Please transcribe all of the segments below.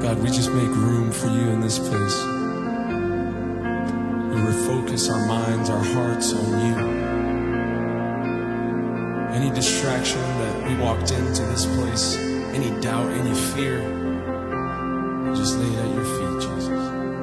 God, we just make room for you in this place. We refocus our minds, our hearts on you. Any distraction that we walked into this place, any doubt, any fear, just lay it at your feet, Jesus.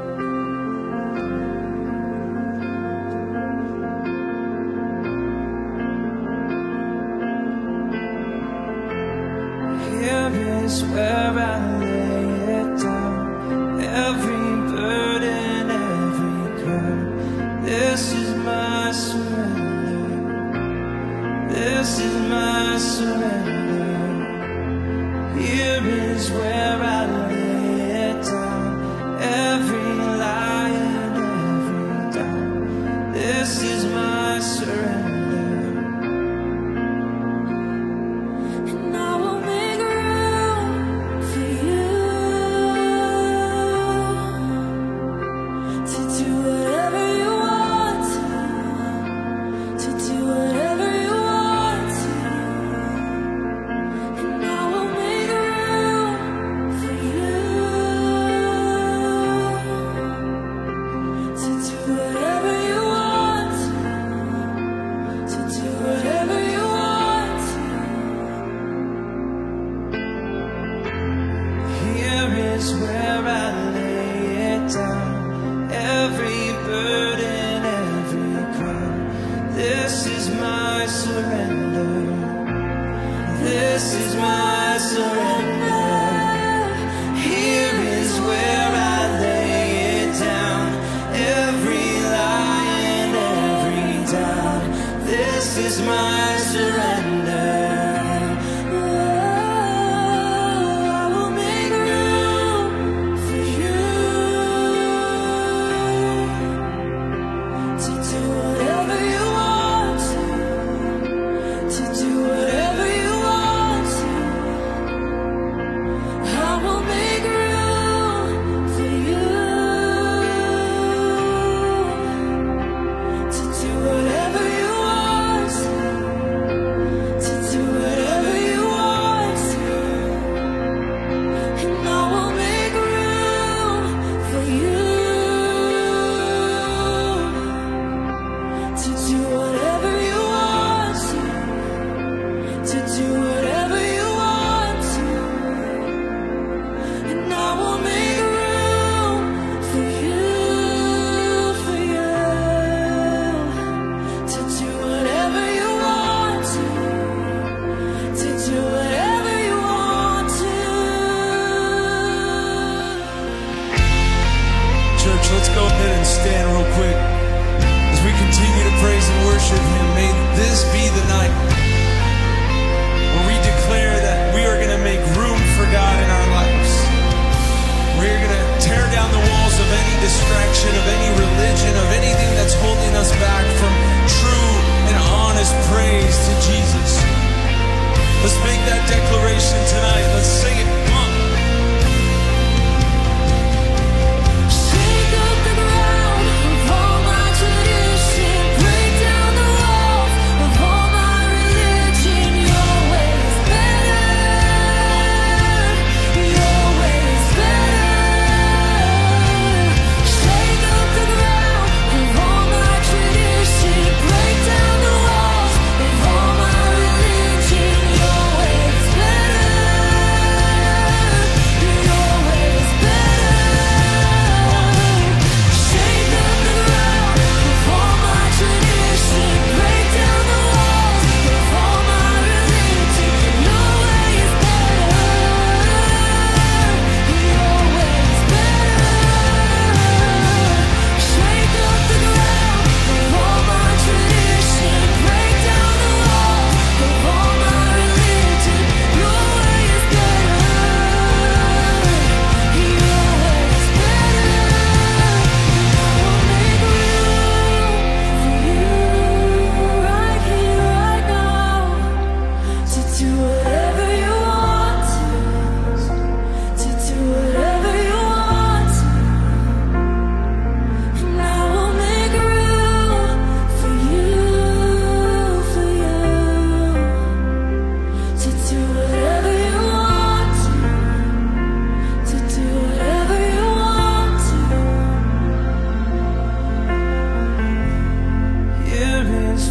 Here is where I lay it down, every burden, every crown. This is my surrender. This is my surrender. Here is where I lay it down, every lie and every doubt. This is my surrender. Where I lay it down, every burden, every crown. This is my surrender. This is my surrender. Here is where I lay it down, every lie and every doubt. This is my surrender. To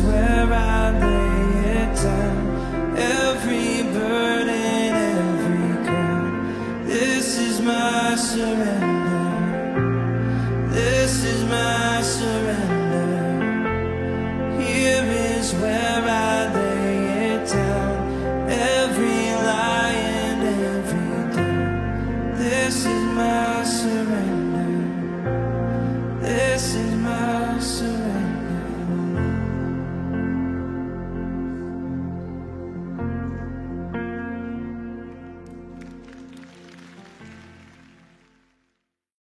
where I lay it down. Every burden, every crown. This is my surrender. This is my surrender. Here is where I lay it down. Every lie and every doubt. This is my surrender. This is my surrender.